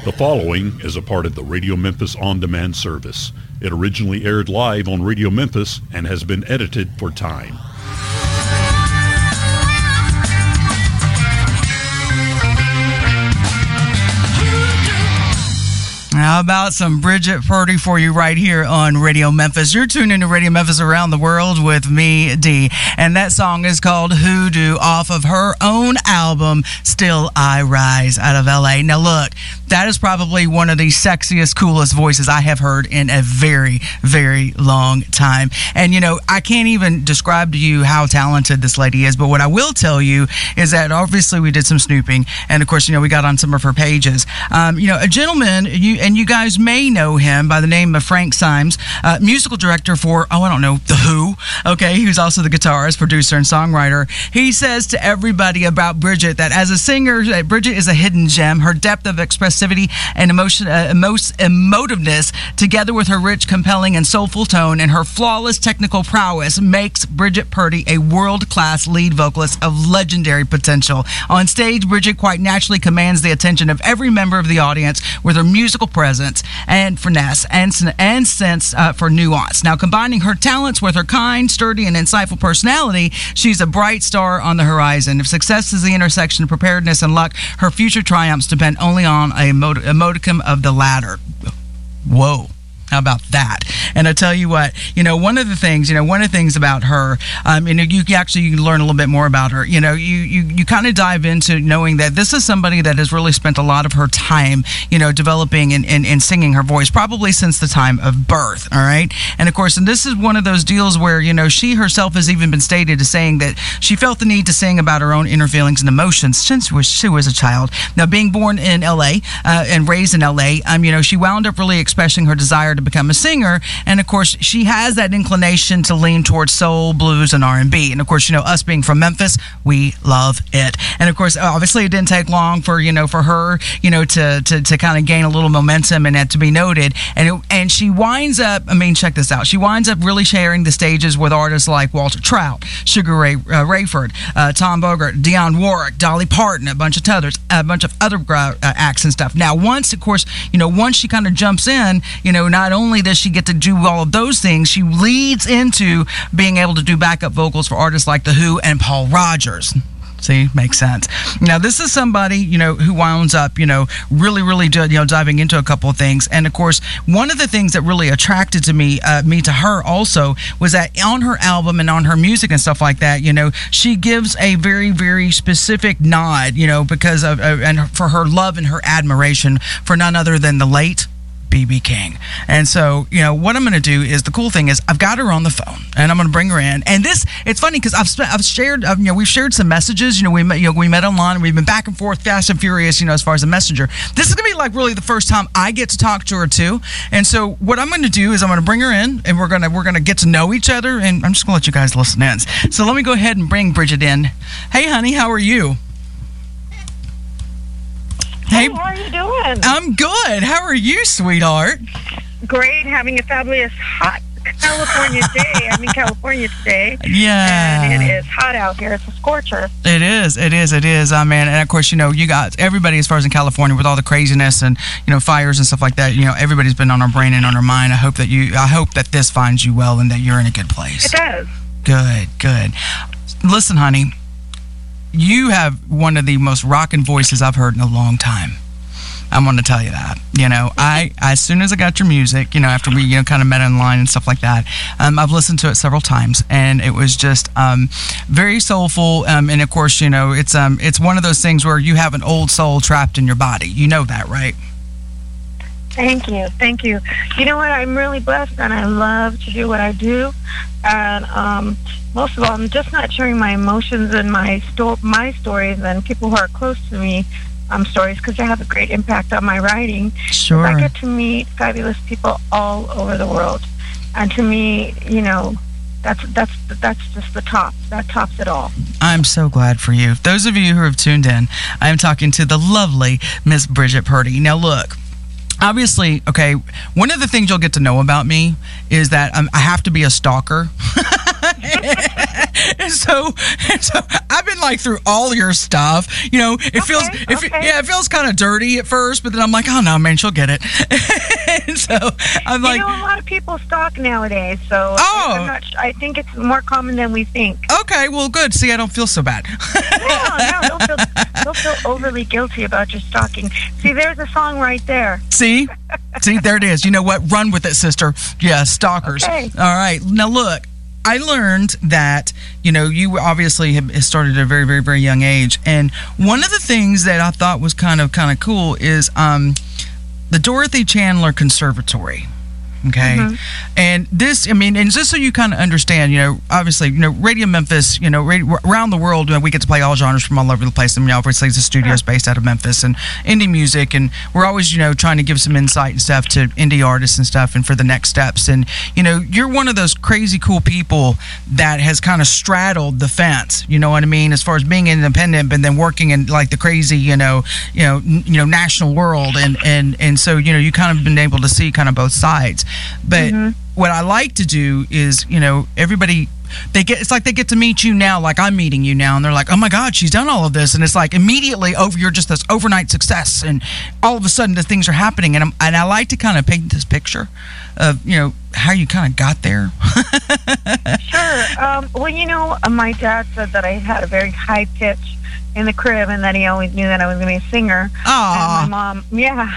The following is a part of the Radio Memphis on-demand service. It originally aired live on Radio Memphis and has been edited for time. How about some Bridget Purdy for you right here on Radio Memphis? You're tuned into Radio Memphis Around the World with me, Dee. And that song is called Hoodoo off of her own album, Still I Rise, out of L.A. Now, look, that is probably one of the sexiest, coolest voices I have heard in a very, very long time. And, you know, I can't even describe to you how talented this lady is. But what I will tell you is that obviously we did some snooping. And, of course, you know, we got on some of her pages. You know, a gentleman, and you guys may know him by the name of Frank Symes, musical director for, The Who, okay, who's also the guitarist, producer, and songwriter. He says to everybody about Bridget that as a singer, Bridget is a hidden gem. Her depth of expressivity and emotiveness, together with her rich, compelling, and soulful tone and her flawless technical prowess, makes Bridget Purdy a world-class lead vocalist of legendary potential. On stage, Bridget quite naturally commands the attention of every member of the audience with her musical presence and finesse and sense for nuance. Now, combining her talents with her kind, sturdy, and insightful personality, she's a bright star on the horizon. If success is the intersection of preparedness and luck, her future triumphs depend only on a modicum of the latter. Whoa. How about that? And I tell you what, you know, one of the things about her, you know, you can learn a little bit more about her. You know, you kind of dive into knowing that this is somebody that has really spent a lot of her time, you know, developing and singing her voice, probably since the time of birth. All right. And of course, and this is one of those deals where, you know, she herself has even been stated as saying that she felt the need to sing about her own inner feelings and emotions since she was a child. Now, being born in L.A. And raised in L.A., you know, she wound up really expressing her desire to become a singer, and of course she has that inclination to lean towards soul, blues, and R&B. And of course, you know, us being from Memphis, we love it. And of course, obviously it didn't take long for her, you know, to kind of gain a little momentum and that to be noted. And she winds up, check this out, she winds up really sharing the stages with artists like Walter Trout, Sugar Ray Rayford, Tom Bogart, Dionne Warwick, Dolly Parton, a bunch of other acts and stuff. Now, once she kind of jumps in, you know, not only does she get to do all of those things, she leads into being able to do backup vocals for artists like The Who and Paul Rodgers. See, makes sense. Now, this is somebody, you know, who winds up, you know, really, diving into a couple of things. And of course, one of the things that really attracted to me to her also was that on her album and on her music and stuff like that, you know, she gives a very, very specific nod, you know, because of and for her love and her admiration for none other than the late B.B. King. And so, you know, what I'm going to do is, the cool thing is I've got her on the phone and I'm going to bring her in. And it's funny because I've shared, you know, we've shared some messages. You know, we met online and we've been back and forth, fast and furious, you know, as far as a messenger. This is going to be like really the first time I get to talk to her too. And so what I'm going to do is I'm going to bring her in and we're going to get to know each other, and I'm just going to let you guys listen in. So let me go ahead and bring Bridget in. Hey, honey, how are you? Hey, how are you doing? I'm good. How are you, sweetheart? Great. Having a fabulous hot California day. I'm in California today. Yeah. And it is hot out here. It's a scorcher. It is. Man. And of course, you know, you got everybody as far as in California with all the craziness and, you know, fires and stuff like that. You know, everybody's been on our brain and on our mind. I hope that this finds you well and that you're in a good place. It does. Good. Listen, honey. You have one of the most rockin' voices I've heard in a long time. I'm going to tell you that. You know, as soon as I got your music, you know, after we, you know, kind of met online and stuff like that, I've listened to it several times, and it was just very soulful. And of course, you know, it's one of those things where you have an old soul trapped in your body. You know that, right? Thank you. You know what? I'm really blessed, and I love to do what I do. And most of all, I'm just not sharing my emotions and my stories and people who are close to me stories, because they have a great impact on my writing. Sure. I get to meet fabulous people all over the world, and to me, you know, that's just the top. That tops it all. I'm so glad for you. Those of you who have tuned in, I am talking to the lovely Miss Bridget Purdy. Now, look. Obviously, okay, one of the things you'll get to know about me is that I have to be a stalker. and so I've been like through all your stuff. You know, it feels kind of dirty at first, but then I'm like, oh no, man, she'll get it. And so I'm like, a lot of people stalk nowadays, so I think it's more common than we think. Okay, well, good. See, I don't feel so bad. No, don't feel overly guilty about your stalking. See, there's a song right there. See, there it is. You know what? Run with it, sister. Yeah, stalkers. Okay. All right. Now, look, I learned that, you know, you obviously have started at a very, very, very young age. And one of the things that I thought was kind of cool is the Dorothy Chandler Conservatory. Okay. Mm-hmm. And this, I mean, and just so you kind of understand, you know, obviously, you know, Radio Memphis, you know, around the world, you know, we get to play all genres from all over the place. And, you know, obviously, the studio's based out of Memphis and indie music. And we're always, you know, trying to give some insight and stuff to indie artists and stuff and for the next steps. And, you know, you're one of those crazy cool people that has kind of straddled the fence, you know what I mean, as far as being independent, but then working in like the crazy, you know, national world. And so, you know, you kind of been able to see kind of both sides. But what I like to do is, you know, everybody, it's like they get to meet you now, like I'm meeting you now, and they're like, oh my God, she's done all of this. And it's like immediately you're just this overnight success, and all of a sudden the things are happening. And I like to kind of paint this picture of, you know, how you kind of got there. Sure. Well, you know, my dad said that I had a very high pitch in the crib, and that he always knew that I was going to be a singer. Aww. And my mom,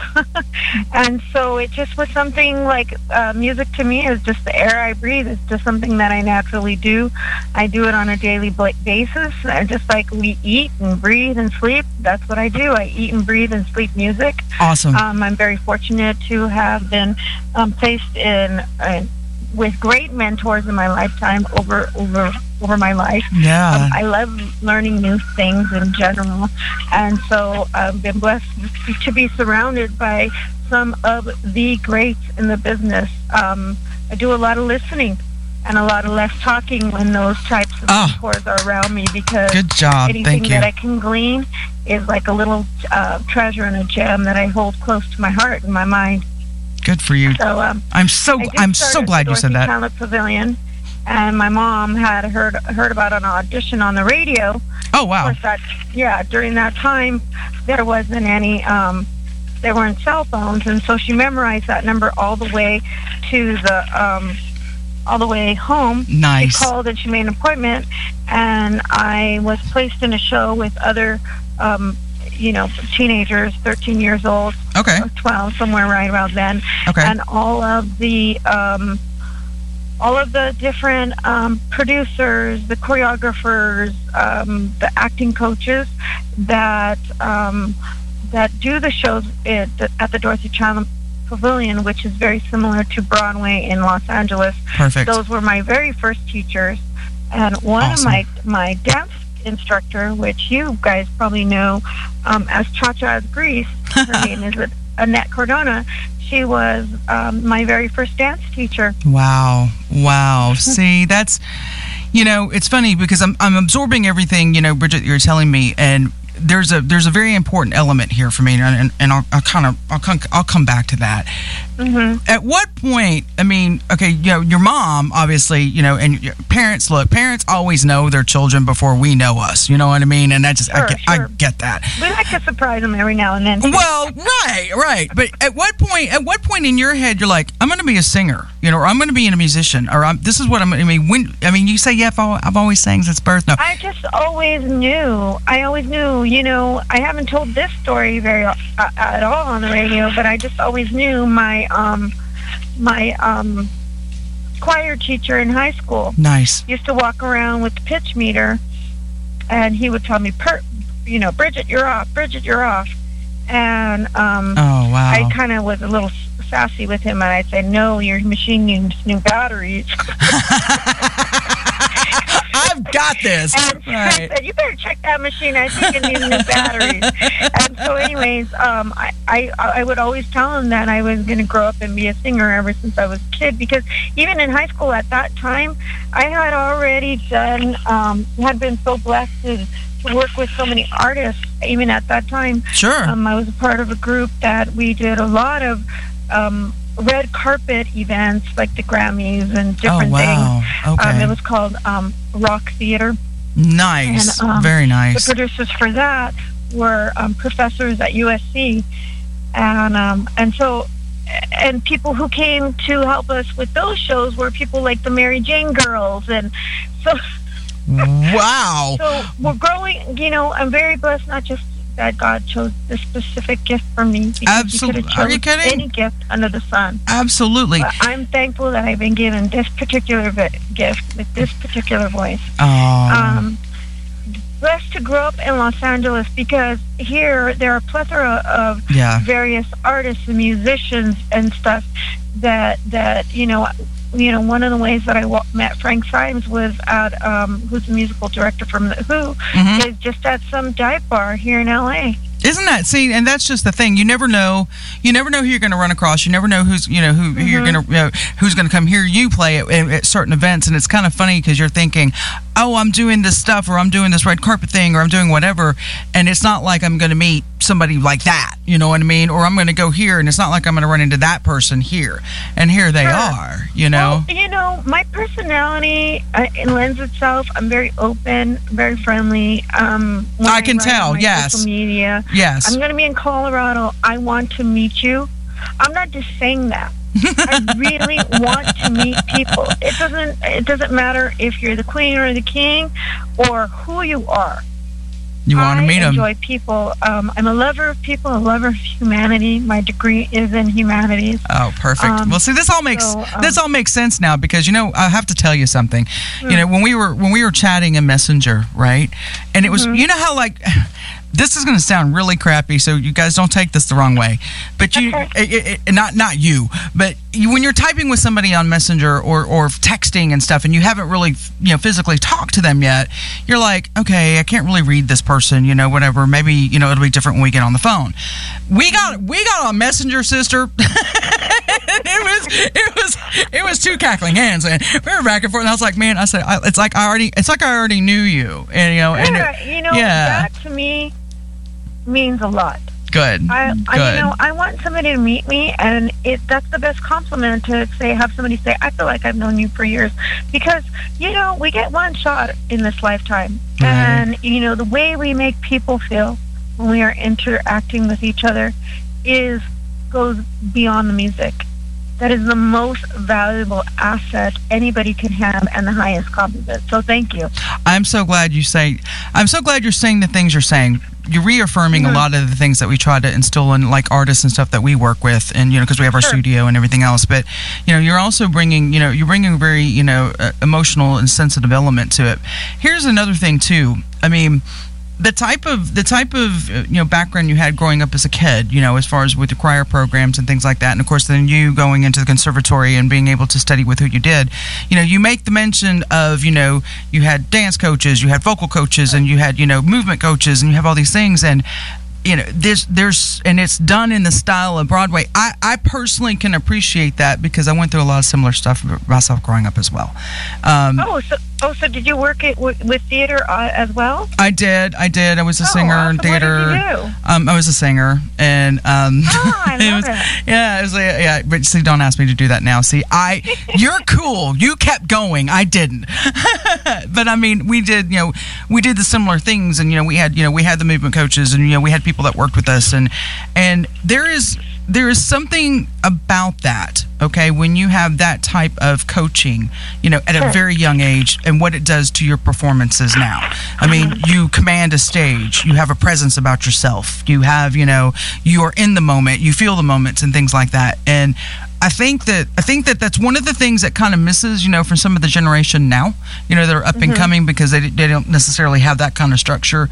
and so it just was something like music to me is just the air I breathe. It's just something that I naturally do. I do it on a daily basis. Just like we eat and breathe and sleep, that's what I do. I eat and breathe and sleep music. Awesome. I'm very fortunate to have been placed in with great mentors in my lifetime over my life. Yeah. I love learning new things in general, and so I've been blessed to be surrounded by some of the greats in the business. I do a lot of listening and a lot of less talking when those types of mentors are around me, because good job. Anything Thank you. that I can glean is like a little treasure and a gem that I hold close to my heart and my mind. Good for you. So I'm so glad you said that. Dorothy Chandler Pavilion, and my mom had heard about an audition on the radio. Oh wow! Of course, during that time there wasn't any, there weren't cell phones, and so she memorized that number all the way to the all the way home. Nice. She called and she made an appointment, and I was placed in a show with other teenagers, 13 years old, okay, or 12, somewhere right around then. Okay. And all of the different producers, the choreographers, the acting coaches that do the shows at the Dorothy Chandler Pavilion, which is very similar to Broadway in Los Angeles. Perfect. Those were my very first teachers, and one of my dance instructor, which you guys probably know as Cha-Cha's Grease. Her name is Annette Cardona. She was my very first dance teacher. Wow. See, that's, you know, it's funny because I'm absorbing everything, you know, Bridget, you're telling me, and there's a very important element here for me, and I'll come back to that. Mm-hmm. At what point, I mean, okay, you know, your mom, obviously, you know, and your parents always know their children before we know us, you know what I mean? And that just, sure. I get that. We like to surprise them every now and then. Well, right. But at what point in your head you're like, I'm going to be a singer, you know, or I'm going to be a musician, or this is what I'm, you say, yeah, I've always sang since birth. No. I just always knew, you know, I haven't told this story very at all on the radio, but I just always knew my choir teacher in high school. Nice. Used to walk around with the pitch meter, and he would tell me, Bridget, you're off. Bridget, you're off. And oh wow, I kind of was a little sassy with him, and I'd say, no, your machine needs new batteries. I've got this. And right. I said, you better check that machine. I think it needs new batteries. And so anyways, I would always tell him that I was going to grow up and be a singer ever since I was a kid, because even in high school at that time, I had already done, had been so blessed to work with so many artists, even at that time. Sure. I was a part of a group that we did a lot of red carpet events like the Grammys and different wow. things. Okay. It was called Rock Theater. Nice. And, very nice. The producers for that were professors at USC, and so. And people who came to help us with those shows were people like the Mary Jane Girls, and so. Wow. So we're growing. You know, I'm very blessed. Not just that God chose this specific gift for me. Absolutely. Are you kidding? Any gift under the sun. Absolutely. But I'm thankful that I've been given this particular gift with this particular voice. Oh. Blessed to grow up in Los Angeles because here there are a plethora of various artists and musicians and stuff that you know one of the ways that I met Frank Symes was at who's the musical director from The Who is just at some dive bar here in LA. Isn't that, see, and that's just the thing. You never know who you're going to run across. You never know who's going to who's going to come hear you play at certain events. And it's kind of funny because you're thinking, oh, I'm doing this stuff, or I'm doing this red carpet thing, or I'm doing whatever, and it's not like I'm going to meet somebody like that, you know what I mean? Or I'm going to go here, and it's not like I'm going to run into that person here, and here they are, you know? Well, you know, my personality, it lends itself. I'm very open, very friendly. I can tell, yes. Social media. Yes. I'm going to be in Colorado. I want to meet you. I'm not just saying that. I really want to meet people. It doesn't matter if you're the queen or the king or who you are. You want to meet them. I enjoy people. I'm a lover of people, a lover of humanity. My degree is in humanities. Oh, perfect. Well, see, this all makes sense now because, you know, I have to tell you something. You know, when we were chatting in Messenger, right? And it was, you know how, like, this is going to sound really crappy, so you guys don't take this the wrong way. But you, not you, but when you're typing with somebody on Messenger or texting and stuff, and you haven't really, you know, physically talked to them yet, you're like, okay, I can't really read this person, you know, whatever. Maybe, you know, it'll be different when we get on the phone. We got on Messenger, sister. it was two cackling hands, and we were back and forth. And I was like, man, it's like I already knew you, and you know, that to me means a lot. Good. I want somebody to meet me, and that's the best compliment to have somebody say, I feel like I've known you for years, because you know we get one shot in this lifetime, and you know the way we make people feel when we are interacting with each other goes beyond the music. That is the most valuable asset anybody can have and the highest compliment. So thank you. I'm so glad you're saying the things you're saying. You're reaffirming a lot of the things that we try to instill in, like, artists and stuff that we work with, and, you know, because we have our studio and everything else. But, you know, you're also bringing a very, you know, emotional and sensitive element to it. Here's another thing, too. I mean, the type of you know, background you had growing up as a kid, you know, as far as with the choir programs and things like that, and of course then you going into the conservatory and being able to study with who you did, you know, you make the mention of, you know, you had dance coaches, you had vocal coaches, and you had, you know, movement coaches, and you have all these things, and you know, there's and it's done in the style of Broadway. I personally can appreciate that because I went through a lot of similar stuff myself growing up as well. So did you work with theater as well? I did. I was a singer in theater. What did you do? I was a singer, and I love it. Yeah, it was yeah. But see, don't ask me to do that now. See, you're cool. You kept going. I didn't. But I mean, we did the similar things, and we had the movement coaches, and we had people that worked with us, and there is something about that, okay, when you have that type of coaching, at a very young age, and what it does to your performances now. I mean, you command a stage, you have a presence about yourself, you have, you are in the moment, you feel the moments and things like that. And I think that that's one of the things that kind of misses, from some of the generation now, that are up and coming, because they don't necessarily have that kind of structure.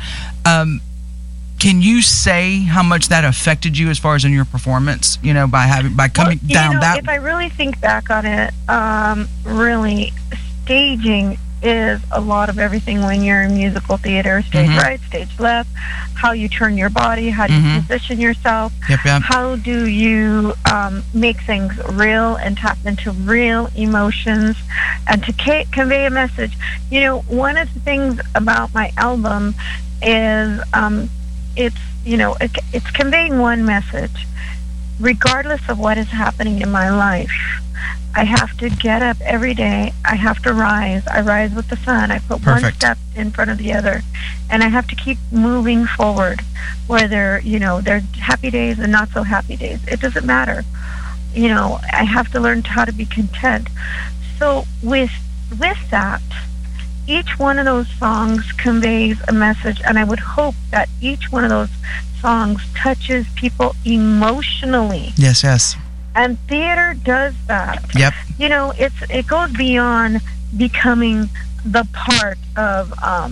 Can you say how much that affected you as far as in your performance, by coming down that? If I really think back on it, really staging is a lot of everything when you're in musical theater. Stage right, stage left, how you turn your body, how do you position yourself, how do you make things real and tap into real emotions and to convey a message. One of the things about my album is it's conveying one message, regardless of what is happening in my life, I have to get up every day. I have to rise. I rise with the sun. I put one step in front of the other, and I have to keep moving forward. Whether, there's happy days and not so happy days, it doesn't matter. I have to learn how to be content. So with that, each one of those songs conveys a message, and I would hope that each one of those songs touches people emotionally. Yes. And theater does that. Yep. It goes beyond becoming the part of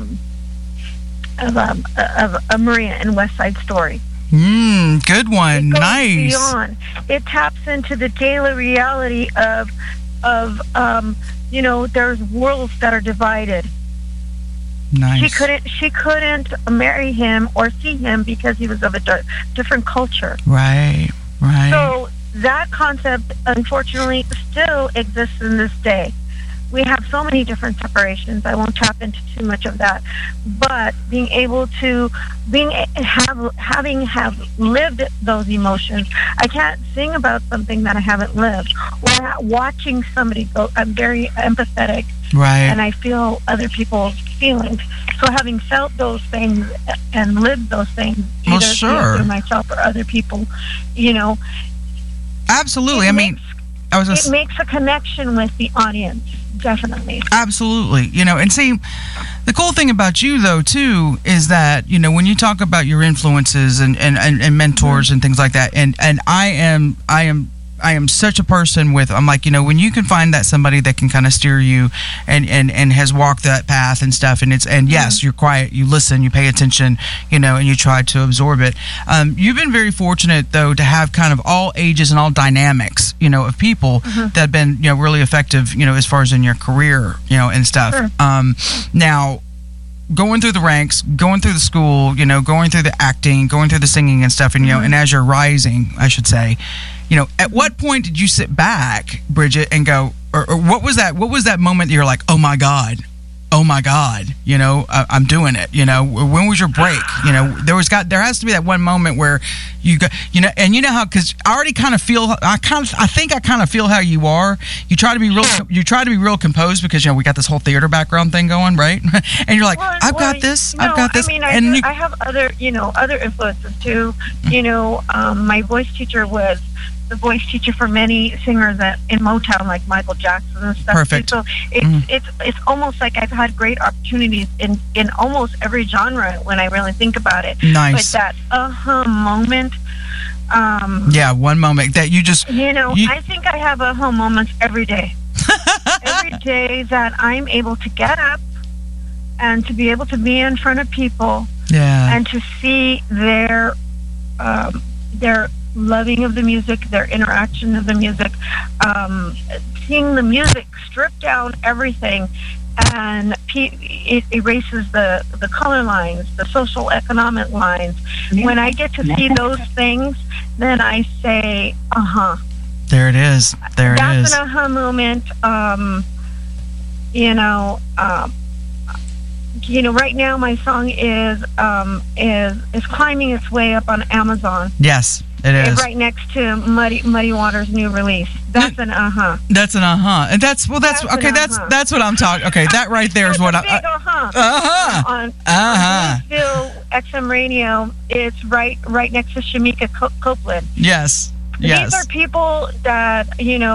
Maria in West Side Story. Good one. It goes nice. Beyond. It taps into the daily reality of there's worlds that are divided. Nice. She couldn't marry him or see him because he was of a different culture. Right. So that concept, unfortunately, still exists in this day. We have so many different separations. I won't tap into too much of that, but being able to having lived those emotions, I can't sing about something that I haven't lived. Or watching somebody go, I'm very empathetic, right, and I feel other people's feelings. So having felt those things and lived those things, either through myself or other people, absolutely. It makes a connection with the audience. Definitely. Absolutely. And see, the cool thing about you, though, too, is that, when you talk about your influences and mentors and things like that, and I am such a person I'm like, when you can find that somebody that can kind of steer you and has walked that path and stuff, and yes, you're quiet, you listen, you pay attention, and you try to absorb it. You've been very fortunate, though, to have kind of all ages and all dynamics, of people that have been, really effective, as far as in your career, and stuff. Sure. Now, going through the ranks, going through the school, going through the acting, going through the singing and stuff, and and as you're rising, I should say, at what point did you sit back, Bridget, and go, or what was that moment that you're like, oh my God, I'm doing it. When was your break? There has to be that one moment where you go, and how, because I already kind of feel, I think I kind of feel how you are. You try to be real composed because we got this whole theater background thing going, right? And you're like, I've got this. I have other influences too. My voice teacher was the voice teacher for many singers in Motown, like Michael Jackson and stuff. Perfect. So it's almost like I've had great opportunities in almost every genre when I really think about it. Nice. But that moment. One moment that you just. I think I have moments every day. Every day that I'm able to get up and to be able to be in front of people. Yeah. And to see their loving of the music, their interaction of the music, seeing the music strip down everything, and it erases the color lines, the social economic lines. When I get to see those things, then I say, there it is. That's an aha moment. Right now my song is climbing its way up on Amazon. Yes. It is. Right next to Muddy Waters' new release. That's an That's an and that's okay. That's what I'm talking. Okay, that right there is what on Still XM Radio. It's right next to Shamika Copeland. Yes. These are people that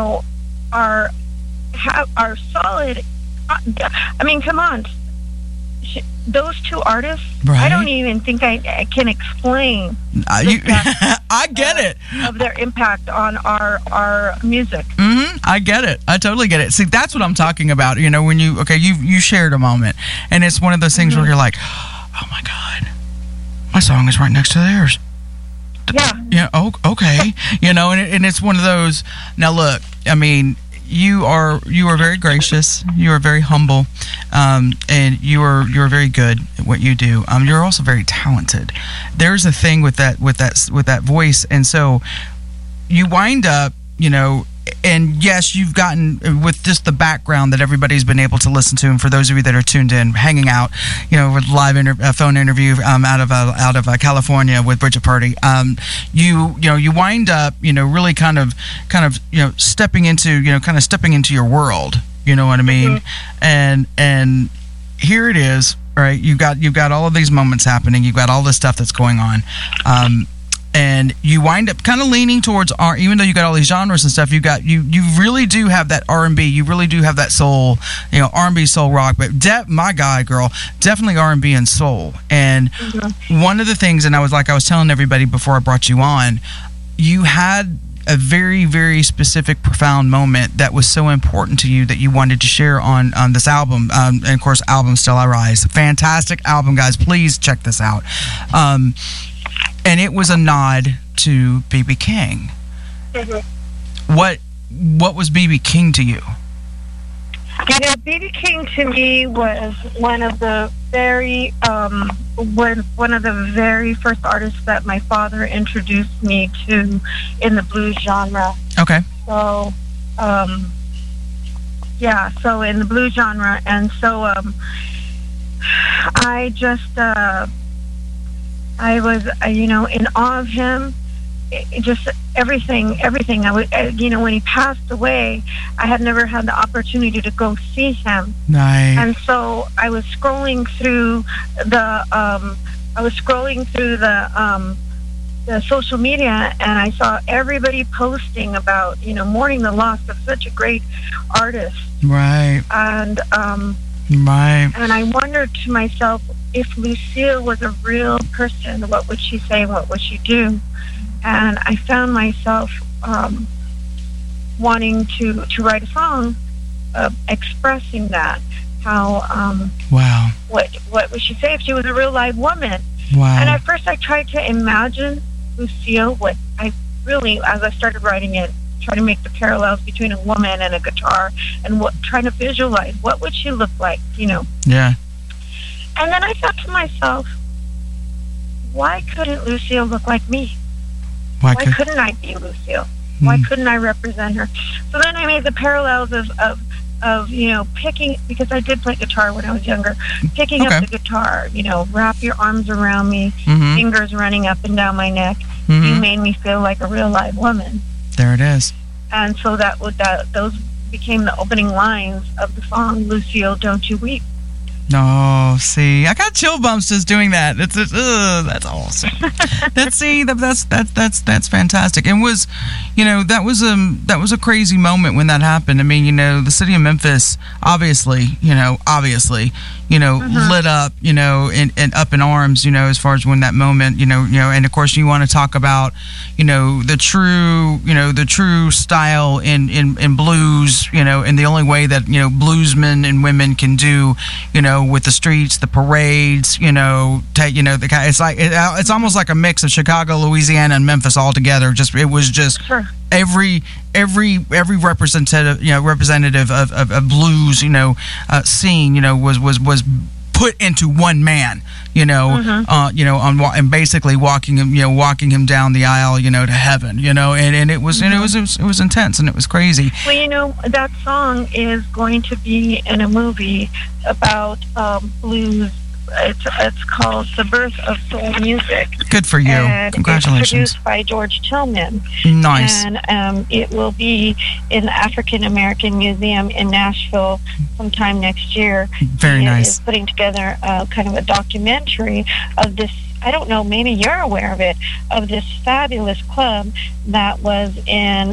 are solid. Come on. Those two artists, right? I don't even think I can explain. I get it. Of their impact on our music. I get it. I totally get it. See, that's what I'm talking about. When you shared a moment, and it's one of those things where you're like, oh my God, my song is right next to theirs. Yeah. Oh, okay. And it's one of those. Now look, you are very gracious. You are very humble, and you are very good at what you do. You're also very talented. There's a thing with that voice, and so you wind up, and yes, you've gotten, with just the background that everybody's been able to listen to, and for those of you that are tuned in, hanging out, with live phone interview out of California with Bridget Purdy, you wind up, really kind of stepping into your world. You know what I mean? Mm-hmm. And here it is. Right, you've got all of these moments happening. You've got all this stuff that's going on, and you wind up kind of leaning towards even though you got all these genres and stuff. You really do have that R&B. You really do have that soul, R&B, soul, rock. But my guy, girl, definitely R&B and soul. And one of the things, and I was telling everybody before I brought you on, you had a very, very specific, profound moment that was so important to you that you wanted to share on this album. And of course, album Still I Rise. Fantastic album, guys. Please check this out. And it was a nod to B.B. King. Mm-hmm. What was B.B. King to you? B.B. King to me was one of the very first artists that my father introduced me to in the blues genre. Okay. So, so in the blues genre, and so I just I was in awe of him. Just everything. I would, when he passed away, I had never had the opportunity to go see him. Nice. And so I was scrolling through the social media, and I saw everybody posting about mourning the loss of such a great artist. Right. And right. And I wondered to myself, if Lucille was a real person, what would she say? What would she do? And I found myself wanting to write a song expressing that. How wow. What would she say if she was a real live woman? Wow. And at first I tried to imagine Lucille, what I really, as I started writing it, try to make the parallels between a woman and a guitar, and trying to visualize what would she look like, Yeah. And then I thought to myself, why couldn't Lucille look like me? Why couldn't I be Lucille? Why couldn't I represent her? So then I made the parallels of picking, because I did play guitar when I was younger, picking up the guitar, wrap your arms around me, fingers running up and down my neck. You made me feel like a real live woman. There it is. And so those became the opening lines of the song, Lucille, Don't You Weep. No, see, I got chill bumps just doing that. That's awesome. That's fantastic. It was, that was a crazy moment when that happened. I mean, the city of Memphis, obviously, lit up, and up in arms, as far as when that moment, and of course you want to talk about, the true style in blues, and the only way that, bluesmen and women can do, with the streets, the parades, it's almost like a mix of Chicago, Louisiana, and Memphis all together. It was just sure. every representative of blues, scene, was put into one man, and basically walking him down the aisle, to heaven, and it was, it was intense and it was crazy. Well, that song is going to be in a movie about blues. It's called The Birth of Soul Music. Good for you. And congratulations. It's produced by George Tillman. Nice. And it will be in the African American Museum in Nashville sometime next year. Very nice. He is putting together kind of a documentary of this. I don't know, maybe you're aware of it, of this fabulous club that was in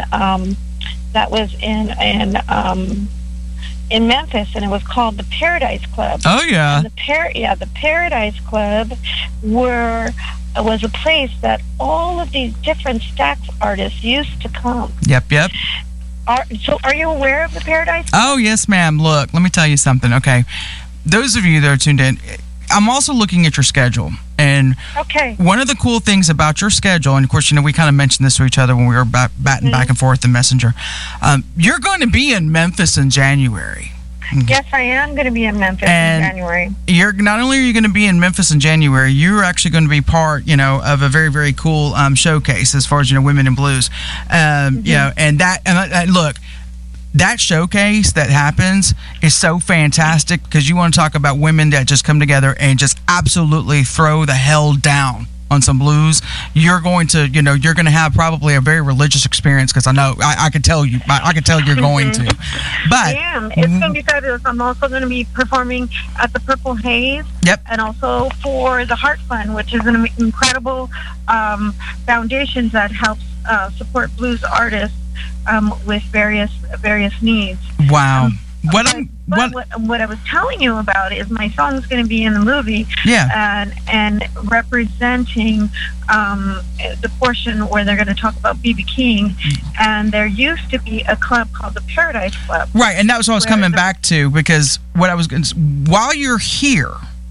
Memphis, and it was called the Paradise Club. Oh yeah. And the Paradise Club was a place that all of these different Stax artists used to come. Yep. So are you aware of the Paradise Club? Oh yes, ma'am. Look, let me tell you something. Okay, those of you that are tuned in, I'm also looking at your schedule. And one of the cool things about your schedule, and of course, we kind of mentioned this to each other when we were batting back and forth in Messenger. You're going to be in Memphis in January. Yes, I am going to be in Memphis in January. You're not only are you going to be in Memphis in January, you're actually going to be part, of a very, very cool showcase as far as women in blues. And look. That showcase that happens is so fantastic because you want to talk about women that just come together and just absolutely throw the hell down on some blues. You're going to, you're going to have probably a very religious experience because I know I can tell you, you're going to. But yeah, it's going to be fabulous. I'm also going to be performing at the Purple Haze. Yep. And also for the Heart Fund, which is an incredible foundation that helps support blues artists with various needs. Wow. What I was telling you about is my song's going to be in the movie. Yeah. And representing the portion where they're going to talk about B.B. King. And there used to be a club called the Paradise Club. Right, and that was what I was coming back to because while you're here,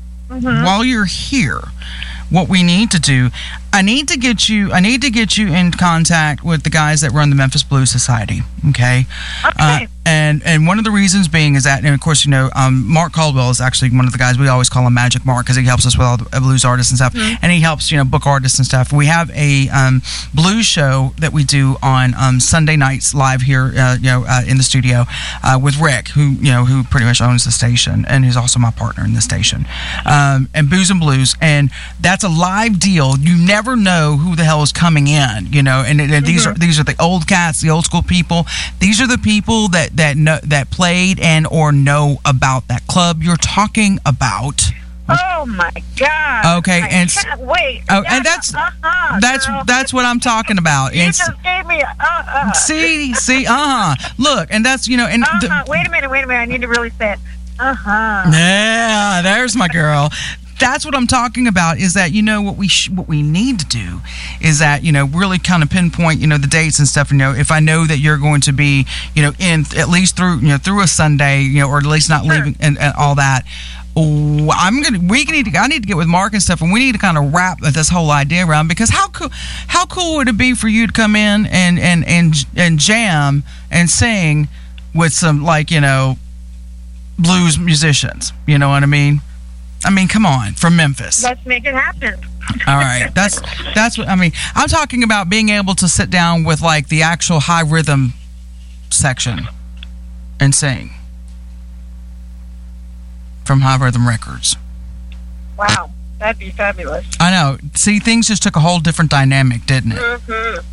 what we need to do, I need to get you in contact with the guys that run the Memphis Blues Society. Okay. And one of the reasons being is that, and of course, Mark Caldwell is actually one of the guys we always call him Magic Mark because he helps us with all the blues artists and stuff, and he helps book artists and stuff. We have a blues show that we do on Sunday nights live here, in the studio with Rick, who pretty much owns the station and he's also my partner in the station, and Booze and Blues, and that's a live deal. You never know who the hell is coming in, and these are the old cats, the old school people. These are the people that played and or know about that club you're talking about. Oh my God! Okay, I can't wait. Oh, and that's what I'm talking about. You just gave me See, Look, and that's wait a minute. I need to really say it. Yeah, there's my girl. That's what I'm talking about. Is that what we need to do is that really kind of pinpoint the dates and stuff. If I know that you're going to be in at least through a Sunday or at least not leaving and all that. I need to get with Mark and stuff, and we need to kind of wrap this whole idea around because how cool would it be for you to come in and jam and sing with some blues musicians? You know what I mean? Come on, from Memphis. Let's make it happen. All right, that's what I mean. I'm talking about being able to sit down with the actual high rhythm section and sing from High Rhythm Records. Wow, that'd be fabulous. I know. See, things just took a whole different dynamic, didn't it? Mm-hmm.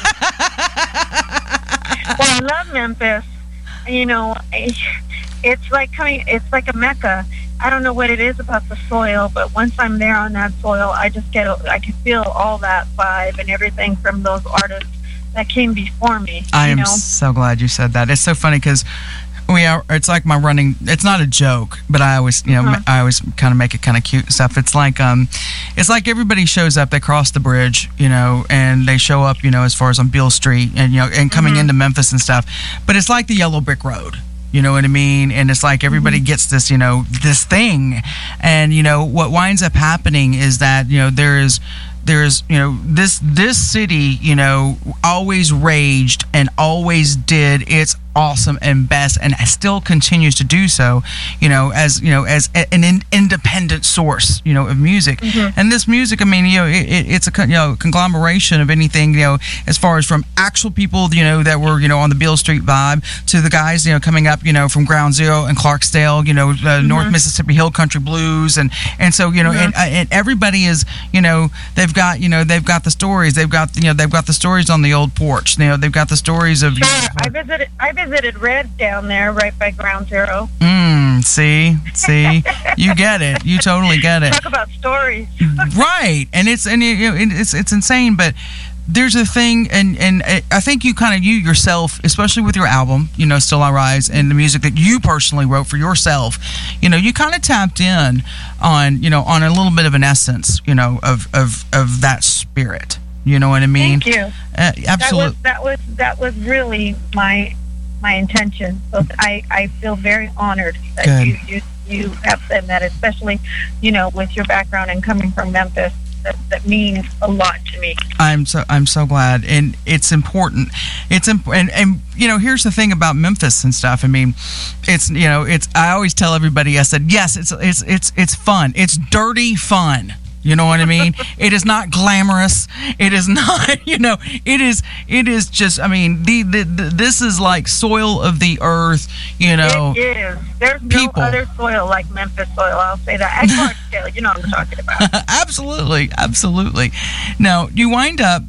Well, I love Memphis. It's like a Mecca. I don't know what it is about the soil, but once I'm there on that soil, I can feel all that vibe and everything from those artists that came before me. I am so glad you said that. It's so funny because it's like my running. It's not a joke, but I always, I always kind of make it kind of cute and stuff. It's like everybody shows up. They cross the bridge, and they show up, as far as on Beale Street, and and coming into Memphis and stuff. But it's like the yellow brick road. You know what I mean? And it's like everybody gets this, this thing. And, what winds up happening is that, there's this city, always raged and always did its awesome and best, and still continues to do so, as an independent source, of music. And this music, it's a conglomeration of anything, as far as from actual people, that were, on the Beale Street vibe to the guys, coming up, from Ground Zero and Clarksdale, North Mississippi Hill Country Blues, and so and everybody is, they've got the stories, they've got the stories on the old porch, they've got the stories of. Sure. I visited Red down there, right by Ground Zero. See, you get it. You totally get it. Talk about stories. Right, and it's insane, but there's a thing, and I think you yourself, especially with your album, Still I Rise, and the music that you personally wrote for yourself, you kind of tapped in on a little bit of an essence, of that spirit. You know what I mean? Thank you. Absolutely. That was really my intention. So I feel very honored that you have said that, especially with your background and coming from Memphis. that means a lot to me. I'm so glad, and it's important. And here's the thing about Memphis and stuff. I mean, it's I always tell everybody, I said, yes, it's fun. It's dirty fun. You know what I mean? It is not glamorous. It is not, it is just, I mean, this is like soil of the earth, It is. There's no other soil like Memphis soil, I'll say that. And Clarksdale, you know what I'm talking about. Absolutely. Now, you wind up,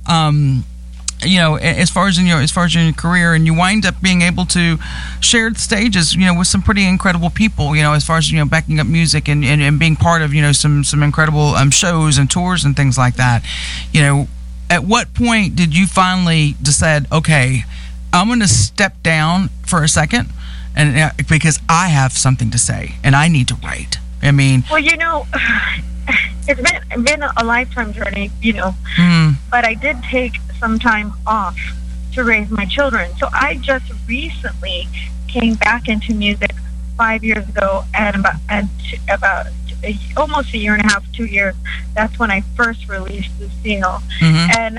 as far as in your career, and you wind up being able to share the stages, with some pretty incredible people, as far as backing up music and being part of some incredible shows and tours and things like that. At what point did you finally decide, okay, I'm going to step down for a second, and because I have something to say and I need to write? I mean, well, it's been a lifetime journey, but I did take some time off to raise my children. So I just recently came back into music 5 years ago, and about almost a year and a half, 2 years. That's when I first released Lucille. Mm-hmm. And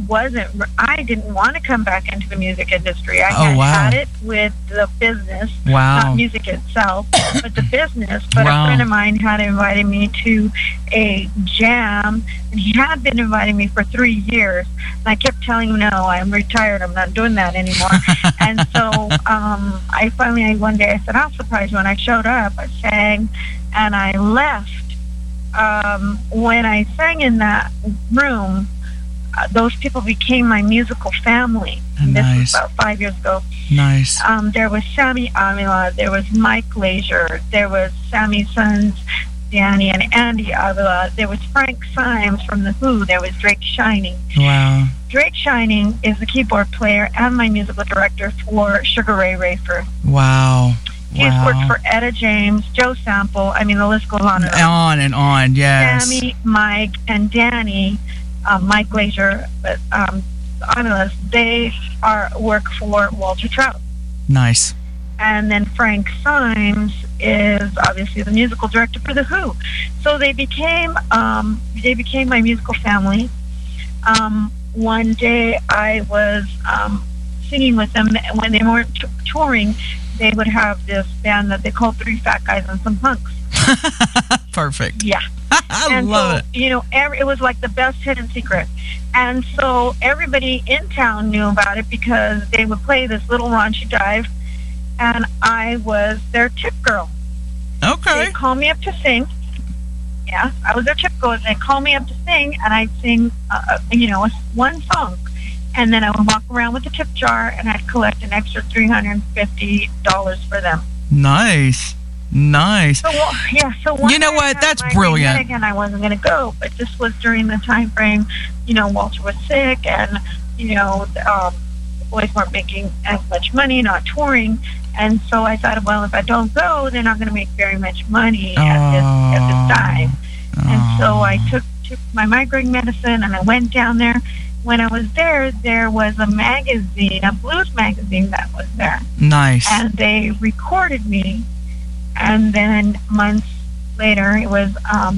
I didn't want to come back into the music industry. I had it with the business, not music itself, but the business. But a friend of mine had invited me to a jam, and he had been inviting me for 3 years. And I kept telling him, no, I'm retired. I'm not doing that anymore. And so I finally, one day I said, I'll surprise you. When I showed up, I sang, and I left. When I sang in that room, those people became my musical family. And this was about 5 years ago. Nice. There was Sammy Avila, there was Mike Glazier, there was Sammy's sons, Danny and Andy Avila, there was Frank Symes from The Who, there was Drake Shining. Wow. Drake Shining is the keyboard player and my musical director for Sugar Ray Rayford. Wow. He's worked for Etta James, Joe Sample. I mean, the list goes on and on. On and on, yes. Sammy, Mike, and Danny, Mike Glazier, but they work for Walter Trout. Nice. And then Frank Symes is obviously the musical director for The Who. So they became my musical family. One day I was singing with them, and when they weren't touring, they would have this band that they called Three Fat Guys and Some Punks. Perfect. Yeah. I love it. It was like the best hidden secret. And so everybody in town knew about it because they would play this little raunchy dive, and I was their tip girl. Okay. They'd call me up to sing. Yeah, I was their tip girl. They'd call me up to sing, and I'd sing, one song. And then I would walk around with a tip jar, and I'd collect an extra $350 for them. Nice. So you know what? That's brilliant. And I wasn't going to go, but this was during the time frame, Walter was sick, and the boys weren't making as much money, not touring, and so I thought, well, if I don't go, they're not going to make very much money at this time. And so I took my migraine medicine, and I went down there. When I was there was a magazine, a blues magazine that was there. Nice. And they recorded me. And then months later, it was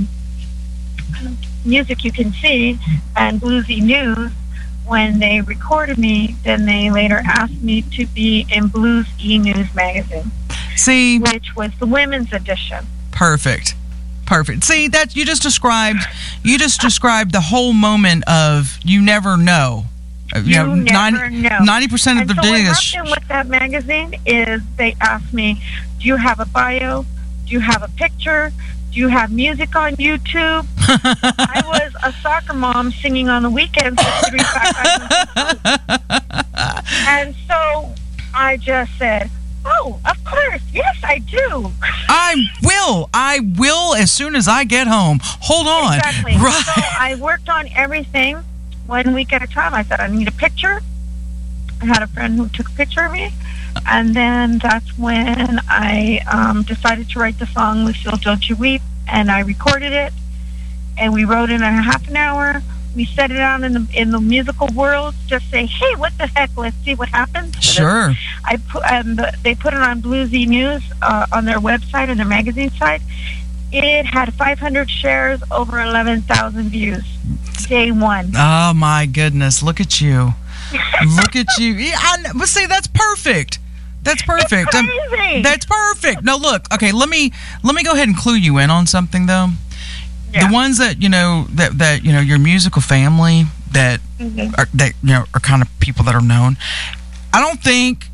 Music You Can See and Bluesy News. When they recorded me, then they later asked me to be in Blues E-News magazine. See? Which was the women's edition. Perfect. See, that you just described the whole moment of you never know. You never know. 90% of the day is. So what happened with that magazine is they asked me, do you have a bio? Do you have a picture? Do you have music on YouTube? I was a soccer mom singing on the weekends with Three Fat Guys. And so I just said, oh, of course. Yes, I do. I will as soon as I get home. Hold on. Exactly. Right. So I worked on everything 1 week at a time. I said, I need a picture. I had a friend who took a picture of me. And then that's when I decided to write the song, Lucille, Don't You Weep. And I recorded it. And we wrote it in a half an hour. We set it out in the musical world. Just say, hey, what the heck? Let's see what happens. Sure. They put it on Bluesy News on their website and their magazine site. It had 500 shares, over 11,000 views. Day one. Oh my goodness! Look at you! Look at you! Yeah, but see, that's perfect. That's perfect. It's crazy. That's perfect. No, look. Okay, let me go ahead and clue you in on something though. Yeah. The ones that that your musical family that are kind of people that are known. I don't think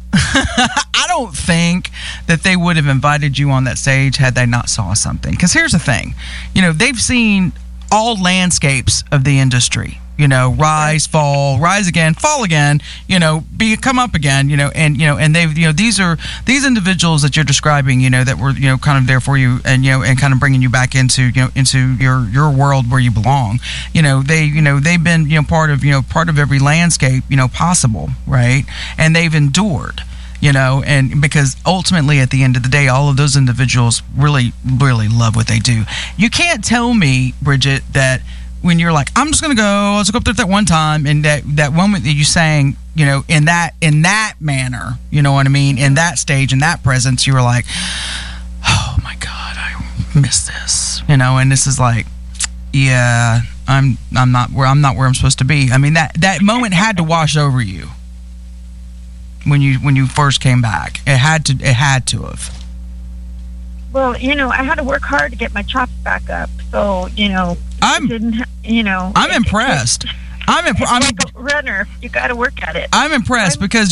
that they would have invited you on that stage had they not saw something. Because here's the thing, they've seen all landscapes of the industry. Rise, fall, rise again, fall again. Come up again. And they've these individuals that you're describing. That were kind of there for you, and and kind of bringing you back into your world where you belong. They've been part of every landscape possible, right? And they've endured. And because ultimately at the end of the day, all of those individuals really, really love what they do. You can't tell me, Bridget, that when you're like, I'm just going to go, let's go up there that one time, and that moment that you sang, in that manner, you know what I mean? In that stage, in that presence, you were like, oh my God, I miss this, and this is like, yeah, I'm not where I'm supposed to be. I mean, that moment had to wash over you. When you first came back, it had to have. Well, I had to work hard to get my chops back up. So, I'm impressed. I'm like a runner. You got to work at it. I'm impressed because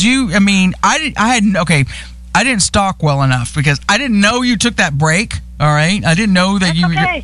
I didn't stalk well enough because I didn't know you took that break. All right, I didn't know that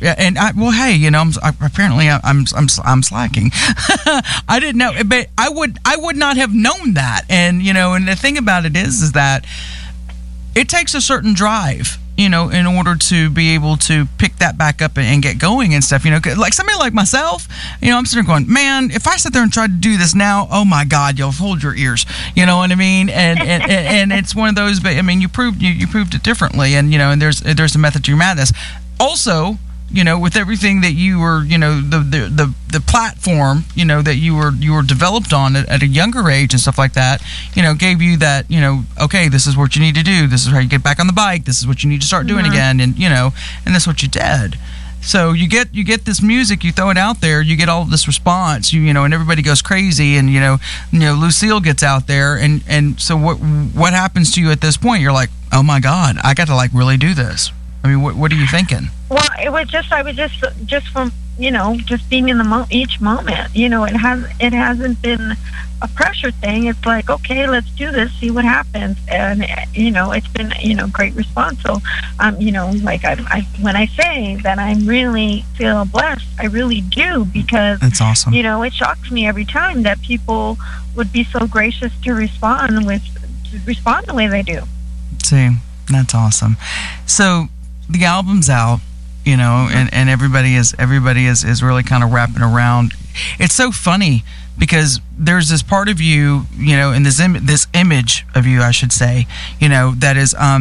I'm slacking. I didn't know, but I would not have known that. And and the thing about it is that it takes a certain drive, in order to be able to pick that back up and get going and stuff. Like somebody like myself, I'm sitting there going, man, if I sit there and try to do this now, oh my God, you'll hold your ears. You know what I mean? And it's one of those. But I mean, you proved it differently, and and there's a method to your madness. Also, with everything that you were, the platform, that you were developed on at a younger age and stuff like that, gave you that, okay, this is what you need to do. This is how you get back on the bike. This is what you need to start doing again. And, and that's what you did. So you get this music, you throw it out there, you get all of this response, and everybody goes crazy, and Lucille gets out there, and so what happens to you at this point? You're like, oh my God, I got to really do this. I mean, what are you thinking? Well, I was just from just being in each moment. It hasn't been a pressure thing. It's like, okay, let's do this, see what happens, and it's been great response. So like I when I say that I really feel blessed, I really do, because that's awesome. It shocks me every time that people would be so gracious to respond the way they do. See, that's awesome. So the album's out, and everybody is really kind of wrapping around. It's so funny because there's this part of you, and this image of you, I should say, that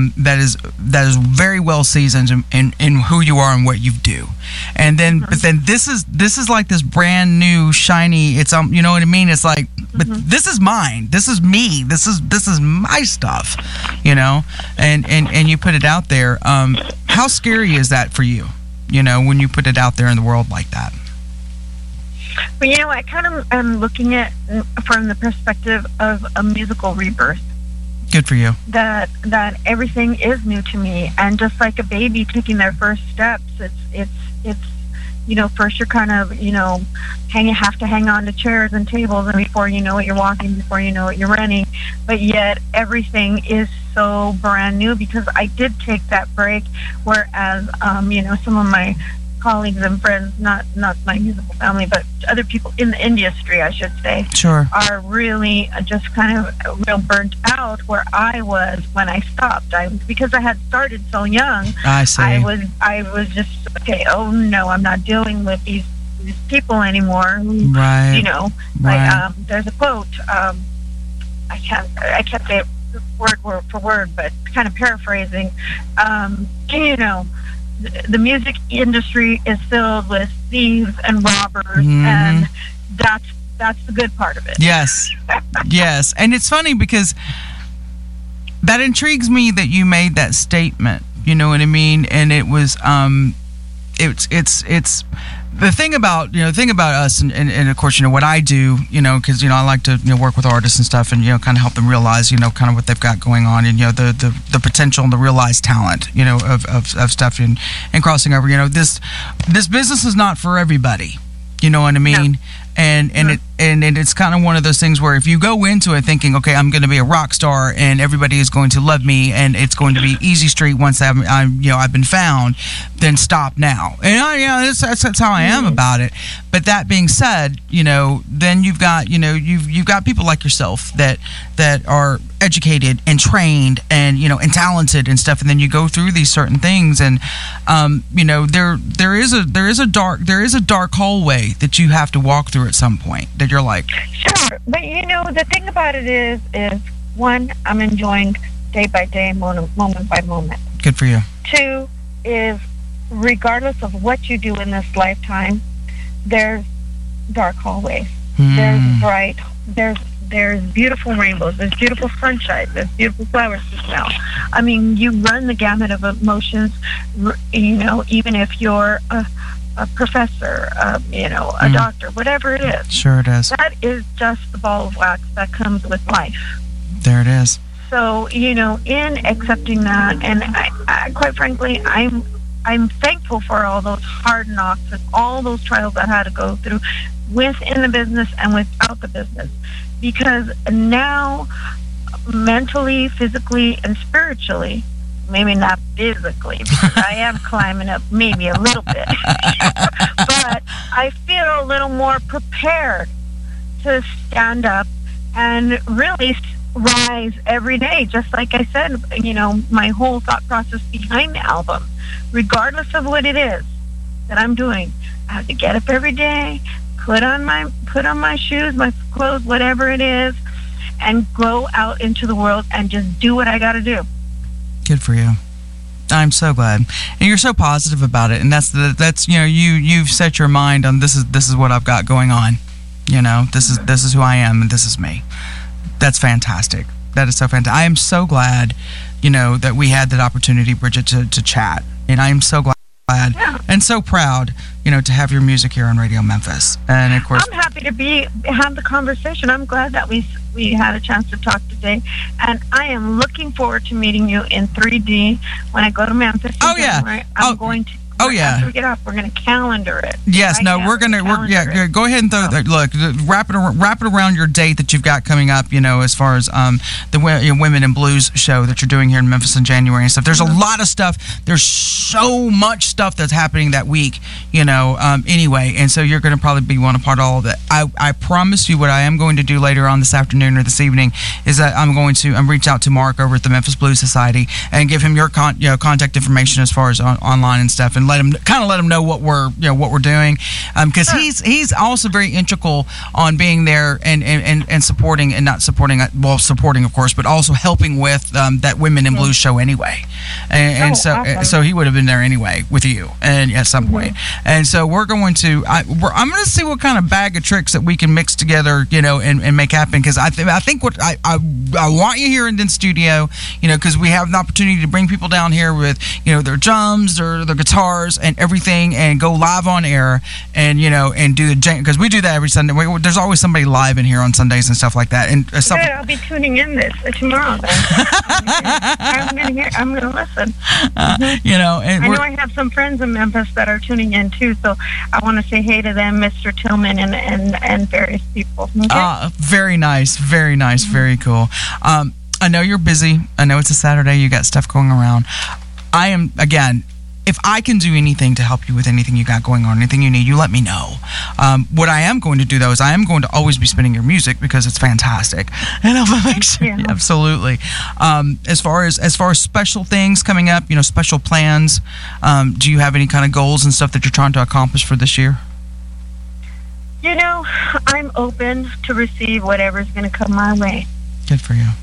is very well seasoned in who you are and what you do. And then, but then this is like this brand new shiny. It's you know what I mean? It's like, but this is mine. This is me. This is my stuff. And you put it out there. How scary is that for you? When you put it out there in the world like that. Well, I kind of am looking at from the perspective of a musical rebirth. Good for you. That everything is new to me, and just like a baby taking their first steps, it's first you're kind of have to hang on to chairs and tables, and before you know it, you're walking. Before you know it, you're running. But yet everything is so brand new because I did take that break. Whereas some of my colleagues and friends, not my musical family, but other people in the industry, I should say, sure, are really just kind of real burnt out where I was when I stopped. Because I had started so young. I see. I was just, okay, oh no, I'm not dealing with these people anymore. Right. Like there's a quote. I can't say it word for word, but kind of paraphrasing. The music industry is filled with thieves and robbers, and that's the good part of it. Yes, yes. And it's funny because that intrigues me that you made that statement. You know what I mean? And it was it's the thing about us, and of course, what I do, because I like to work with artists and stuff, and kind of help them realize kind of what they've got going on, and the potential and the realized talent of stuff, and crossing over. This business is not for everybody. You know what I mean? No. And it's kind of one of those things where if you go into it thinking, okay, I'm going to be a rock star and everybody is going to love me and it's going to be easy street once I've been found, then stop now. And that's how I am about it. But that being said, then you've got you've got people like yourself that are educated and trained and and talented and stuff, and then you go through these certain things, and there is a dark hallway that you have to walk through at some point that you're like, sure. But the thing about it is one, I'm enjoying day by day, moment by moment. Good for you. Two is, regardless of what you do in this lifetime, there's dark hallways. There's beautiful rainbows, there's beautiful sunshine, there's beautiful flowers to smell. I mean, you run the gamut of emotions, even if you're a professor, a doctor, whatever it is. Sure it is. That is just the ball of wax that comes with life. There it is. So, in accepting that, and I quite frankly, I'm thankful for all those hard knocks and all those trials I had to go through within the business and without the business. Because now, mentally, physically, and spiritually, maybe not physically, because I am climbing up maybe a little bit, but I feel a little more prepared to stand up and really rise every day. Just like I said, my whole thought process behind the album, regardless of what it is that I'm doing, I have to get up every day, put on my shoes, my clothes, whatever it is, and go out into the world and just do what I got to do. Good for you. I'm so glad, and you're so positive about it. And that's you've set your mind on this is what I've got going on. This is who I am, and this is me. That's fantastic. That is so fantastic. I am so glad, that we had that opportunity, Bridget, to chat, and I am so glad. And so proud, to have your music here on Radio Memphis. And of course, I'm happy to have the conversation. I'm glad that we had a chance to talk today, and I am looking forward to meeting you in 3D when I go to Memphis. I'm going to. Oh yeah. After we get off, we're going to calendar it. Yes, we're go ahead and wrap it around your date that you've got coming up. As far as the Women in Blues show that you're doing here in Memphis in January and stuff. There's a lot of stuff. There's so much stuff that's happening that week. Anyway, and so you're going to probably be one part of all of it. I promise you, what I am going to do later on this afternoon or this evening is that I'm going to reach out to Mark over at the Memphis Blues Society and give him your contact information as far as online and stuff, and let him know what we're doing, because he's also very integral on being there and supporting, and not supporting, supporting of course, but also helping with that Women in Blues show anyway, and so he would have been there anyway with you and at some point. And so we're going to I'm going to see what kind of bag of tricks that we can mix together, and make happen, because I think what I want you here in the studio, because we have an opportunity to bring people down here with their drums or their guitars and everything, and go live on air, and and do the, because we do that every Sunday. There's always somebody live in here on Sundays and stuff like that. And I'll be tuning in this tomorrow. Then I'm gonna listen. And I know I have some friends in Memphis that are tuning in too, so I want to say hey to them, Mr. Tillman and various people. Okay? Very nice, very cool. I know you're busy. I know it's a Saturday. You got stuff going around. I am, again, if I can do anything to help you with anything you got going on, anything you need, you let me know. What I am going to do, though, is I am going to always be spinning your music because it's fantastic, and I'll make sure. Yeah. Absolutely. As far as special things coming up, special plans, do you have any kind of goals and stuff that you're trying to accomplish for this year? I'm open to receive whatever's going to come my way. Good for you.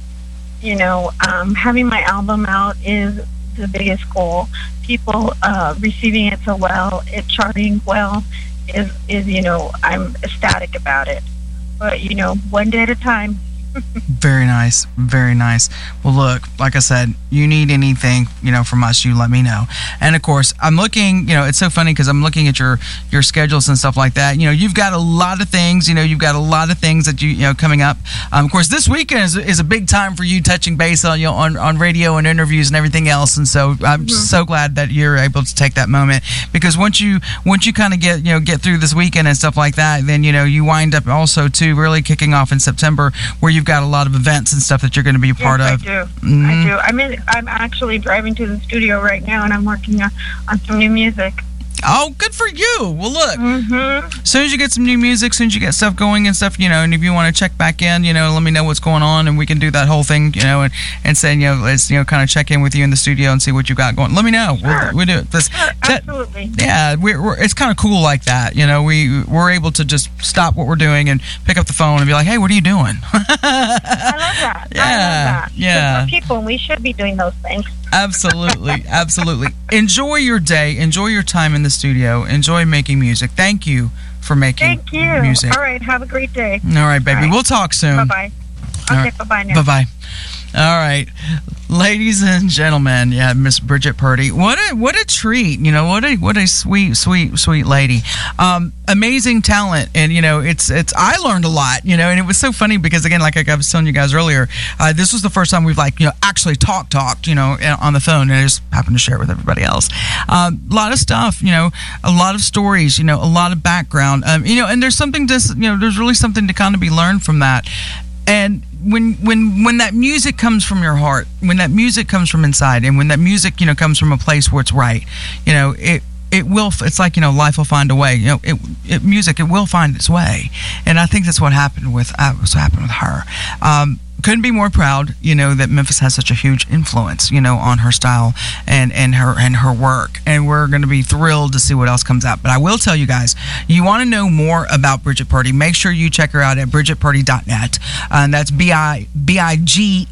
Having my album out is the biggest goal. People receiving it so well, it charting well, is I'm ecstatic about it. But one day at a time. Very nice. Very nice. Well, look, like I said, you need anything, from us, you let me know. And of course, I'm looking, it's so funny because I'm looking at your schedules and stuff like that. You've got a lot of things, you've got a lot of things that coming up. Of course, this weekend is a big time for you touching base on, on radio and interviews and everything else. And so I'm so glad that you're able to take that moment, because once you kind of get through this weekend and stuff like that, then, you wind up also too really kicking off in September, where you've got a lot of events and stuff that you're going to be a part of. I do. I'm actually driving to the studio right now, and I'm working on some new music. Oh, good for you. Well, look, as soon as you get some new music, as soon as you get stuff going and stuff, and if you want to check back in, let me know what's going on, and we can do that whole thing, and say, let's, kind of check in with you in the studio and see what you got going. Let me know. Sure. We'll do it. Absolutely. Yeah, it's kind of cool like that. We're able to just stop what we're doing and pick up the phone and be like, hey, what are you doing? I love that. Yeah. I love that. Yeah. We're people, and we should be doing those things. Absolutely. Absolutely. Enjoy your day. Enjoy your time in the studio. Enjoy making music. Thank you for making music. All right. Have a great day. All right, baby. All right. We'll talk soon. Bye-bye. Okay, right. Bye-bye now. Bye-bye. All right, ladies and gentlemen, Miss Bridget Purdy, what a treat, what a sweet lady, amazing talent, and it's I learned a lot, and it was so funny because again, like I was telling you guys earlier, this was the first time we've actually talked, on the phone, and I just happened to share it with everybody else. A lot of stuff, a lot of stories, a lot of background, and there's something there's really something to kind of be learned from that. And when that music comes from your heart, when that music comes from inside, and when that music comes from a place where it's right, it will. It's like life will find a way. Music, it will find its way, and I think that's what happened with her. Couldn't be more proud, that Memphis has such a huge influence, on her style and her work. And we're going to be thrilled to see what else comes out. But I will tell you guys, you want to know more about Bridget Purdy, make sure you check her out at bridgetpurdy.net. And that's BIGITTEPURDY,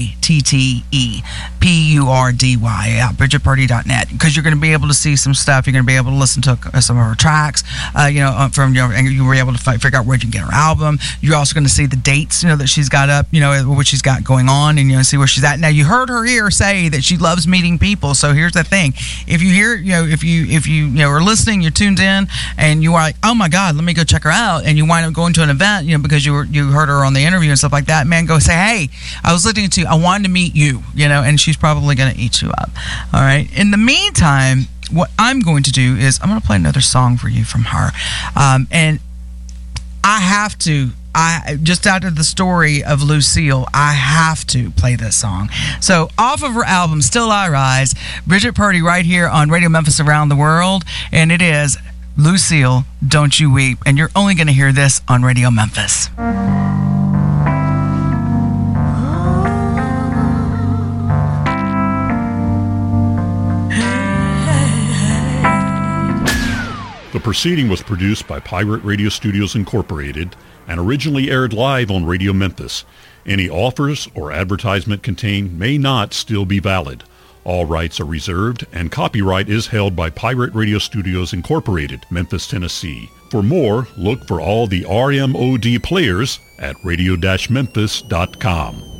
bridgetpurdy.net, because you're going to be able to see some stuff. You're going to be able to listen to some of her tracks, and you were able to figure out where you can get her album. You're also going to see the dates, that she's got up, what she's got going on, and see where she's at. Now, you heard her here say that she loves meeting people. So here's the thing: if you hear, if you are listening, you're tuned in, and you are like, oh my God, let me go check her out, and you wind up going to an event, because you heard her on the interview and stuff like that. Man, go say, hey, I was listening to you. I wanted to meet you, and she's probably going to eat you up. All right. In the meantime, what I'm going to do is I'm going to play another song for you from her, and I just out of the story of Lucille, I have to play this song. So off of her album, Still I Rise, Bridget Purdy right here on Radio Memphis Around the World. And it is Lucille, Don't You Weep. And you're only going to hear this on Radio Memphis. The proceeding was produced by Pirate Radio Studios Incorporated and originally aired live on Radio Memphis. Any offers or advertisement contained may not still be valid. All rights are reserved, and copyright is held by Pirate Radio Studios Incorporated, Memphis, Tennessee. For more, look for all the RMOD players at radio-memphis.com.